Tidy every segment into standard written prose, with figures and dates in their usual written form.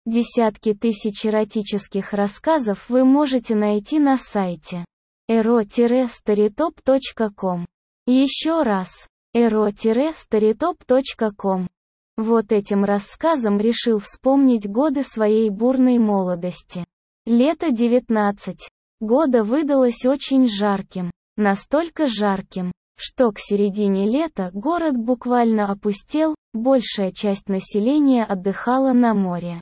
Десятки тысяч эротических рассказов вы можете найти на сайте ero-storytop.com. Еще раз, ero-storytop.com. Вот этим рассказом решил вспомнить годы своей бурной молодости. Лето 19 года выдалось очень жарким, настолько жарким, что к середине лета город буквально опустел, большая часть населения отдыхала на море.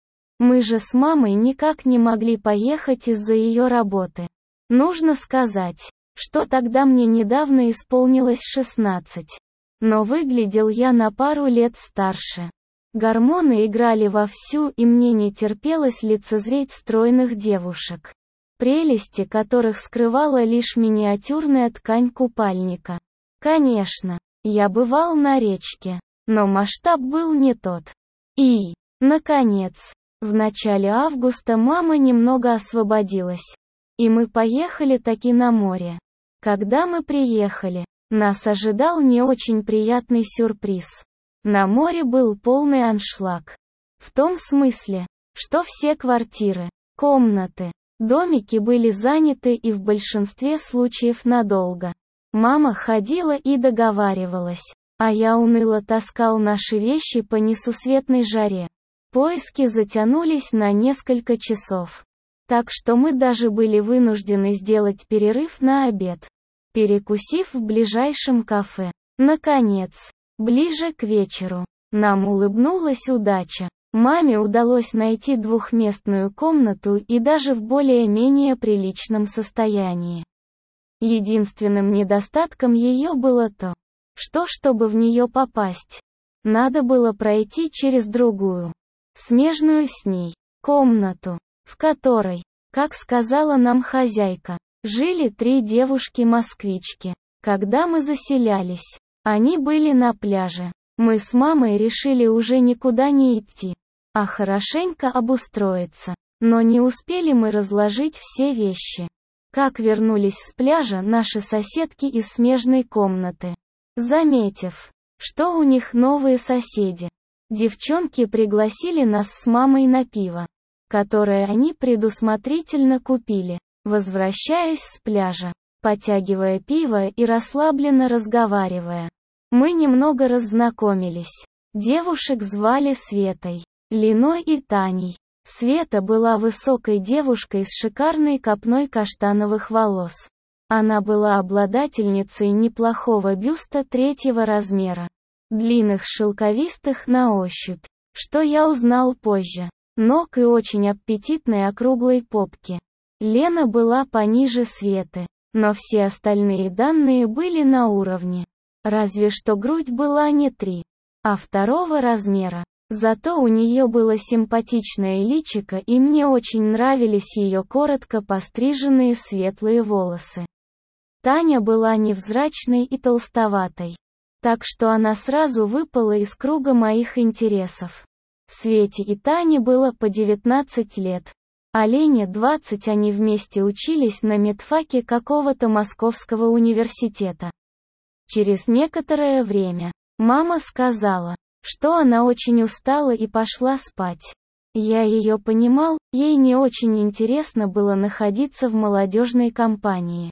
Мы же с мамой никак не могли поехать из-за ее работы. Нужно сказать, что тогда мне недавно исполнилось 16. Но выглядел я на пару лет старше. Гормоны играли вовсю, и мне не терпелось лицезреть стройных девушек, прелести которых скрывала лишь миниатюрная ткань купальника. Конечно, я бывал на речке, но масштаб был не тот. И, наконец, в начале августа мама немного освободилась, и мы поехали таки на море. Когда мы приехали, нас ожидал не очень приятный сюрприз. На море был полный аншлаг. В том смысле, что все квартиры, комнаты, домики были заняты и в большинстве случаев надолго. Мама ходила и договаривалась, а я уныло таскал наши вещи по несусветной жаре. Поиски затянулись на несколько часов. Так что мы даже были вынуждены сделать перерыв на обед, перекусив в ближайшем кафе. Наконец, ближе к вечеру, нам улыбнулась удача. Маме удалось найти двухместную комнату и даже в более-менее приличном состоянии. Единственным недостатком ее было то, что чтобы в нее попасть, надо было пройти через другую, смежную с ней, комнату, в которой, как сказала нам хозяйка, жили 3 девушки-москвички. Когда мы заселялись, они были на пляже. Мы с мамой решили уже никуда не идти, а хорошенько обустроиться. Но не успели мы разложить все вещи, как вернулись с пляжа наши соседки из смежной комнаты. Заметив, что у них новые соседи, девчонки пригласили нас с мамой на пиво, которое они предусмотрительно купили, возвращаясь с пляжа, потягивая пиво и расслабленно разговаривая. Мы немного раззнакомились. Девушек звали Светой, Линой и Таней. Света была высокой девушкой с шикарной копной каштановых волос. Она была обладательницей неплохого бюста 3-го размера, длинных шелковистых на ощупь, что я узнал позже, ног и очень аппетитной округлой попки. Лена была пониже Светы, но все остальные данные были на уровне. Разве что грудь была не 3, а 2-го размера. Зато у нее было симпатичное личико, и мне очень нравились ее коротко постриженные светлые волосы. Таня была невзрачной и толстоватой, так что она сразу выпала из круга моих интересов. Свете и Тане было по 19 лет, а Лене 20, они вместе учились на медфаке какого-то московского университета. Через некоторое время, мама сказала, что она очень устала и пошла спать. Я ее понимал, ей не очень интересно было находиться в молодежной компании.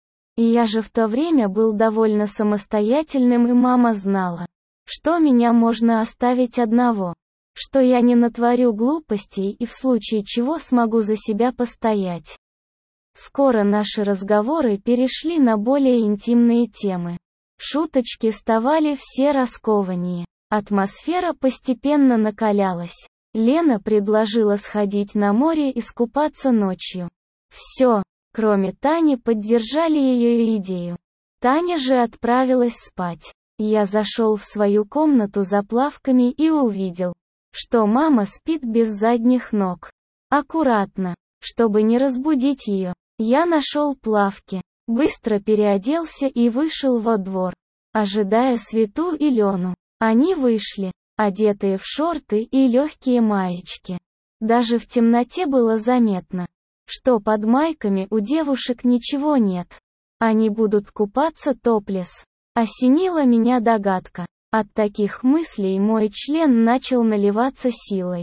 И я же в то время был довольно самостоятельным, и мама знала, что меня можно оставить одного, что я не натворю глупостей и в случае чего смогу за себя постоять. Скоро наши разговоры перешли на более интимные темы. Шуточки ставали все раскованнее. Атмосфера постепенно накалялась. Лена предложила сходить на море и искупаться ночью. Все, кроме Тани, поддержали ее идею. Таня же отправилась спать. Я зашел в свою комнату за плавками и увидел, что мама спит без задних ног. Аккуратно, чтобы не разбудить ее, я нашел плавки, быстро переоделся и вышел во двор, ожидая Свету и Лену. Они вышли, одетые в шорты и легкие маечки. Даже в темноте было заметно, что под майками у девушек ничего нет. Они будут купаться топлес. Осенила меня догадка. От таких мыслей мой член начал наливаться силой.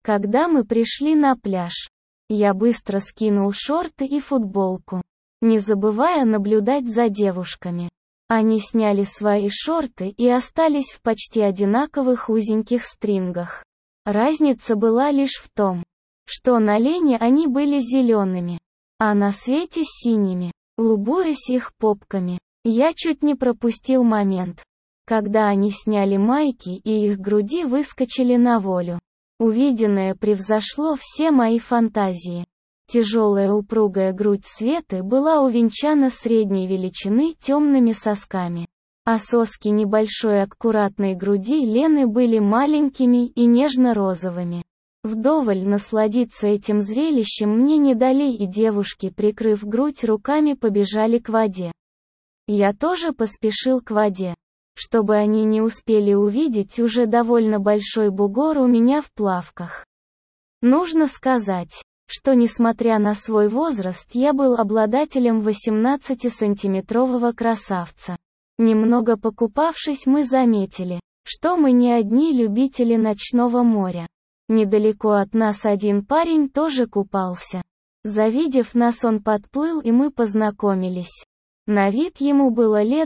Когда мы пришли на пляж, я быстро скинул шорты и футболку, не забывая наблюдать за девушками. Они сняли свои шорты и остались в почти одинаковых узеньких стрингах. Разница была лишь в том, что на Лене они были зелеными, а на Свете синими. Любуясь их попками, я чуть не пропустил момент, когда они сняли майки и их груди выскочили на волю. Увиденное превзошло все мои фантазии. Тяжелая упругая грудь Светы была увенчана средней величины темными сосками, а соски небольшой аккуратной груди Лены были маленькими и нежно-розовыми. Вдоволь насладиться этим зрелищем мне не дали, и девушки, прикрыв грудь руками, побежали к воде. Я тоже поспешил к воде, чтобы они не успели увидеть уже довольно большой бугор у меня в плавках. Нужно сказать, что несмотря на свой возраст, я был обладателем 18-сантиметрового красавца. Немного покупавшись, мы заметили, что мы не одни любители ночного моря. Недалеко от нас один парень тоже купался. Завидев нас, он подплыл, и мы познакомились. На вид ему было лет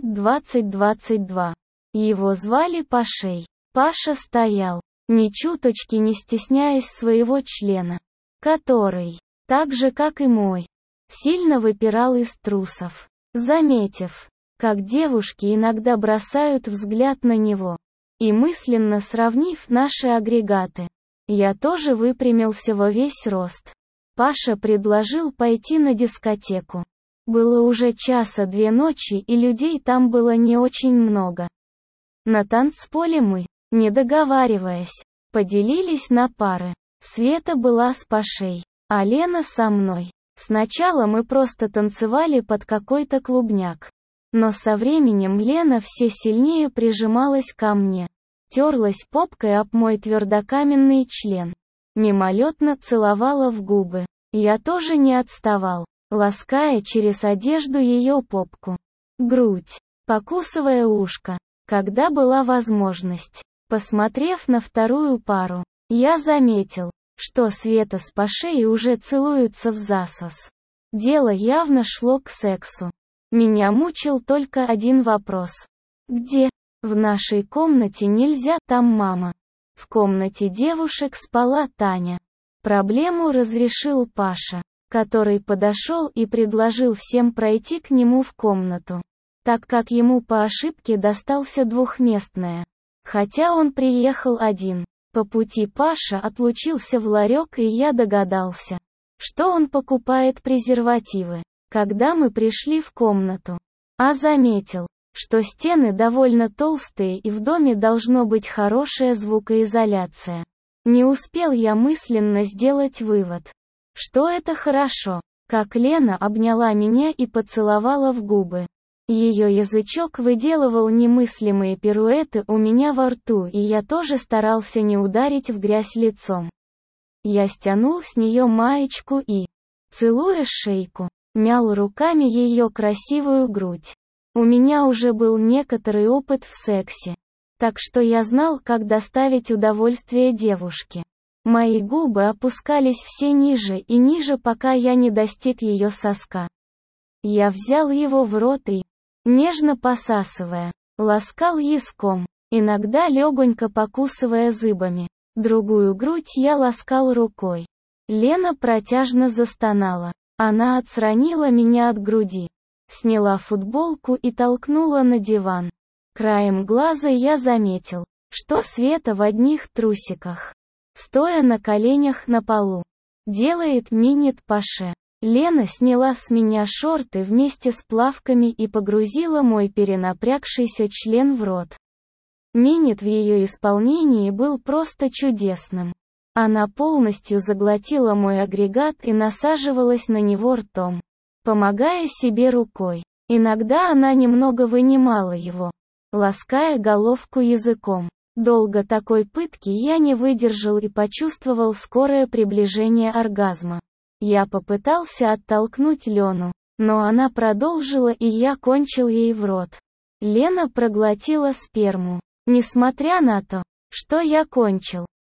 20-22. Его звали Пашей. Паша стоял, ни чуточки не стесняясь своего члена, который, так же как и мой, сильно выпирал из трусов. Заметив, как девушки иногда бросают взгляд на него, и мысленно сравнив наши агрегаты, я тоже выпрямился во весь рост. Паша предложил пойти на дискотеку. Было уже 1:02 ночи, и людей там было не очень много. На танцполе мы, не договариваясь, поделились на пары. Света была с Пашей, а Лена со мной. Сначала мы просто танцевали под какой-то клубняк. Но со временем Лена все сильнее прижималась ко мне, терлась попкой об мой твердокаменный член, мимолетно целовала в губы. Я тоже не отставал, лаская через одежду ее попку, грудь, покусывая ушко, когда была возможность. Посмотрев на вторую пару, я заметил, что Света с Пашей уже целуются взасос. Дело явно шло к сексу. Меня мучил только один вопрос. Где? В нашей комнате нельзя, там мама. В комнате девушек спала Таня. Проблему разрешил Паша, который подошел и предложил всем пройти к нему в комнату, так как ему по ошибке достался двухместная. Хотя он приехал один. По пути Паша отлучился в ларек, и я догадался, что он покупает презервативы, когда мы пришли в комнату. А заметил, что стены довольно толстые и в доме должно быть хорошая звукоизоляция. Не успел я мысленно сделать вывод, что это хорошо, как Лена обняла меня и поцеловала в губы. Ее язычок выделывал немыслимые пируэты у меня во рту, и я тоже старался не ударить в грязь лицом. Я стянул с нее маечку и, целуя шейку, мял руками ее красивую грудь. У меня уже был некоторый опыт в сексе, так что я знал, как доставить удовольствие девушке. Мои губы опускались все ниже и ниже, пока я не достиг ее соска. Я взял его в рот и, нежно посасывая, ласкал языком, иногда легонько покусывая зубами. Другую грудь я ласкал рукой. Лена протяжно застонала. Она отстранила меня от груди, сняла футболку и толкнула на диван. Краем глаза я заметил, что Света в одних трусиках, стоя на коленях на полу, делает минет Паше. Лена сняла с меня шорты вместе с плавками и погрузила мой перенапрягшийся член в рот. Минет в ее исполнении был просто чудесным. Она полностью заглотила мой агрегат и насаживалась на него ртом, помогая себе рукой. Иногда она немного вынимала его, лаская головку языком. Долго такой пытки я не выдержал и почувствовал скорое приближение оргазма. Я попытался оттолкнуть Лену, но она продолжила, и я кончил ей в рот. Лена проглотила сперму. Несмотря на то, что я кончил,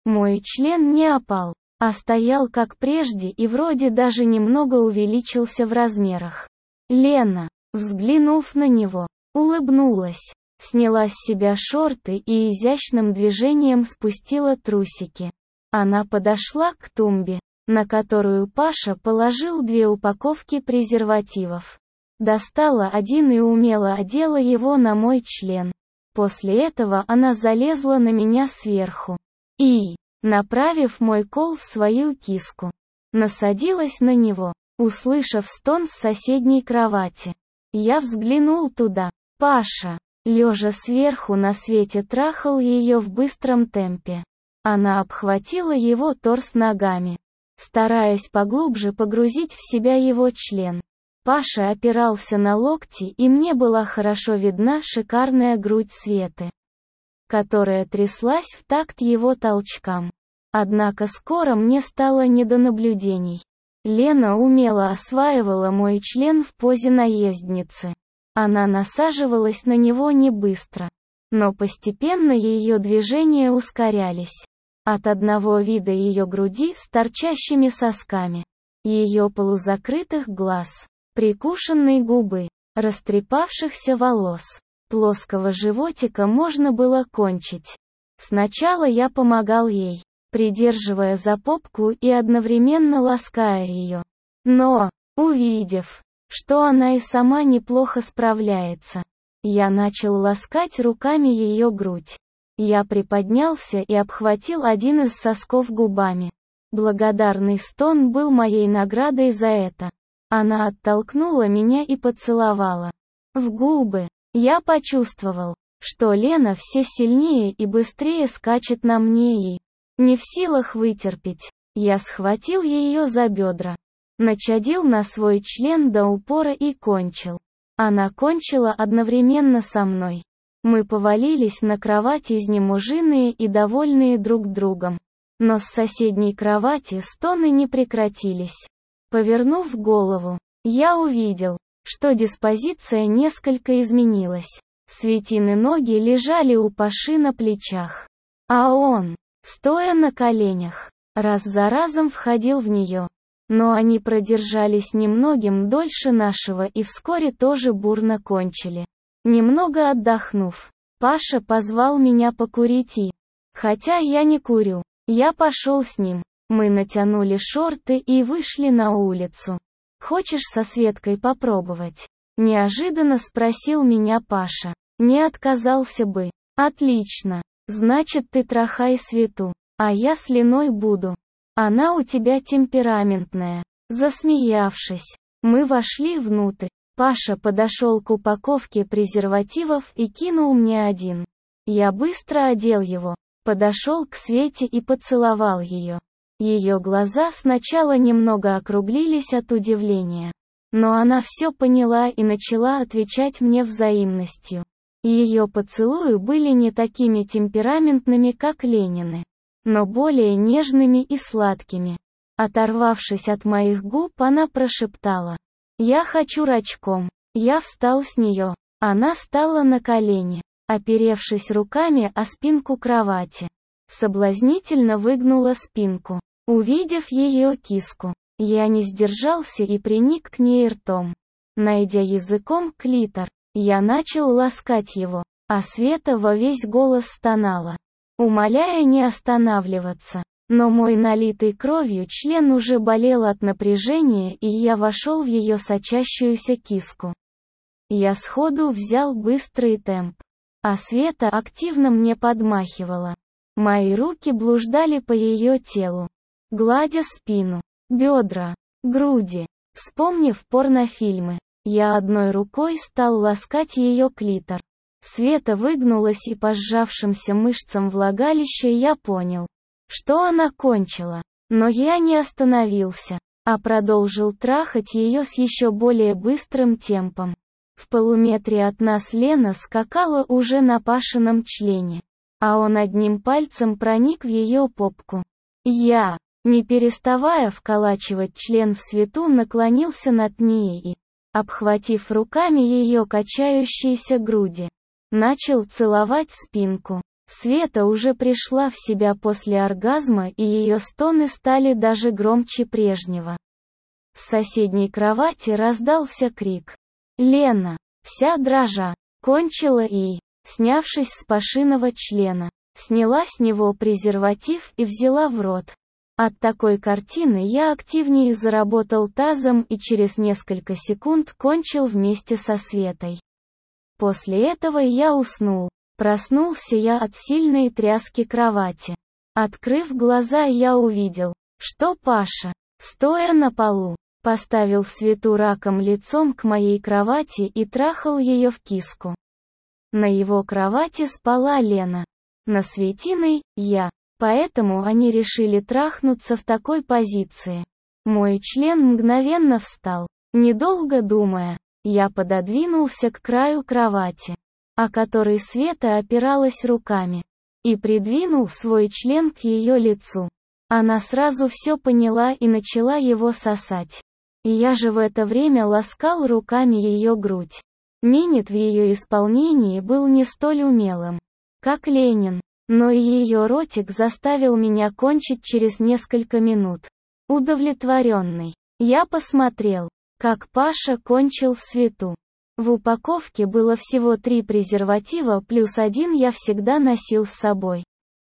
Мой член не опал, а стоял как прежде и вроде даже немного увеличился в размерах. Лена, взглянув на него, улыбнулась, сняла с себя шорты и изящным движением спустила трусики. Она подошла к тумбе, на которую Паша положил 2 упаковки презервативов. Достала один и умело одела его на мой член. После этого она залезла на меня сверху и, направив мой кол в свою киску, насадилась на него, услышав стон с соседней кровати. Я взглянул туда. Паша, лежа сверху на свете, трахал ее в быстром темпе. Она обхватила его торс ногами, стараясь поглубже погрузить в себя его член. Паша опирался на локти, и мне была хорошо видна шикарная грудь Светы, которая тряслась в такт его толчкам. Однако скоро мне стало не до наблюдений. Лена умело осваивала мой член в позе наездницы. Она насаживалась на него не быстро, но постепенно ее движения ускорялись. От одного вида ее груди с торчащими сосками, ее полузакрытых глаз, прикушенной губы, растрепавшихся волос, плоского животика можно было кончить. Сначала я помогал ей, придерживая за попку и одновременно лаская ее. Но, увидев, что она и сама неплохо справляется, я начал ласкать руками ее грудь. Я приподнялся и обхватил один из сосков губами. Благодарный стон был моей наградой за это. Она оттолкнула меня и поцеловала в губы. Я почувствовал, что Лена все сильнее и быстрее скачет на мне и, не в силах вытерпеть, я схватил ее за бедра, начадил на свой член до упора и кончил. Она кончила одновременно со мной. Мы повалились на кровать изнеможенные и довольные друг другом. Но с соседней кровати стоны не прекратились. Повернув голову, я увидел, что диспозиция несколько изменилась. Светины ноги лежали у Паши на плечах, а он, стоя на коленях, раз за разом входил в нее. Но они продержались немногим дольше нашего и вскоре тоже бурно кончили. Немного отдохнув, Паша позвал меня покурить и, хотя я не курю, я пошел с ним. Мы натянули шорты и вышли на улицу. «Хочешь со Светкой попробовать?» Неожиданно спросил меня Паша. Не отказался бы. «Отлично. Значит, ты трахай Свету, а я с Леной буду. Она у тебя темпераментная». Засмеявшись, мы вошли внутрь. Паша подошел к упаковке презервативов и кинул мне один. Я быстро одел его, подошел к Свете и поцеловал ее. Ее глаза сначала немного округлились от удивления, но она все поняла и начала отвечать мне взаимностью. Ее поцелуи были не такими темпераментными, как Ленины, но более нежными и сладкими. Оторвавшись от моих губ, она прошептала: «Я хочу рачком». Я встал с нее. Она стала на колени, оперевшись руками о спинку кровати. Соблазнительно выгнула спинку. Увидев ее киску, я не сдержался и приник к ней ртом. Найдя языком клитор, я начал ласкать его, а Света во весь голос стонала, умоляя не останавливаться. Но мой налитый кровью член уже болел от напряжения, и я вошел в ее сочащуюся киску. Я сходу взял быстрый темп, а Света активно мне подмахивала. Мои руки блуждали по ее телу, гладя спину, бедра, груди. Вспомнив порнофильмы, я одной рукой стал ласкать ее клитор. Света выгнулась, и по сжавшимся мышцам влагалища я понял, что она кончила. Но я не остановился, а продолжил трахать ее с еще более быстрым темпом. В полуметре от нас Лена скакала уже на Пашином члене, а он одним пальцем проник в ее попку. Я, не переставая вколачивать член в Свету, наклонился над ней и, обхватив руками ее качающиеся груди, начал целовать спинку. Света уже пришла в себя после оргазма, и ее стоны стали даже громче прежнего. С соседней кровати раздался крик. Лена, вся дрожа, кончила и, снявшись с Пашиного члена, сняла с него презерватив и взяла в рот. От такой картины я активнее заработал тазом и через несколько секунд кончил вместе со Светой. После этого я уснул. Проснулся я от сильной тряски кровати. Открыв глаза, я увидел, что Паша, стоя на полу, поставил Свету раком лицом к моей кровати и трахал ее в киску. На его кровати спала Лена. На Светиной – я. Поэтому они решили трахнуться в такой позиции. Мой член мгновенно встал. Недолго думая, я пододвинулся к краю кровати, о которой Света опиралась руками, и придвинул свой член к ее лицу. Она сразу все поняла и начала его сосать. Я же в это время ласкал руками ее грудь. Минет в ее исполнении был не столь умелым, как Ленин, но и ее ротик заставил меня кончить через несколько минут. Удовлетворенный, я посмотрел, как Паша кончил в Свету. В упаковке было всего 3 презерватива плюс 1 я всегда носил с собой.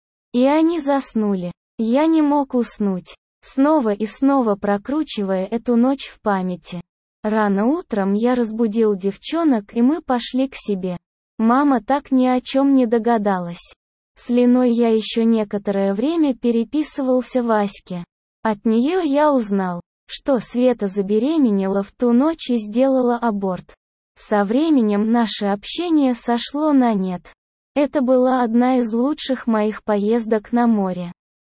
И они заснули. Я не мог уснуть, снова и снова прокручивая эту ночь в памяти. Рано утром я разбудил девчонок, и мы пошли к себе. Мама так ни о чем не догадалась. С Леной я еще некоторое время переписывался Ваське. От нее я узнал, что Света забеременела в ту ночь и сделала аборт. Со временем наше общение сошло на нет. Это была одна из лучших моих поездок на море.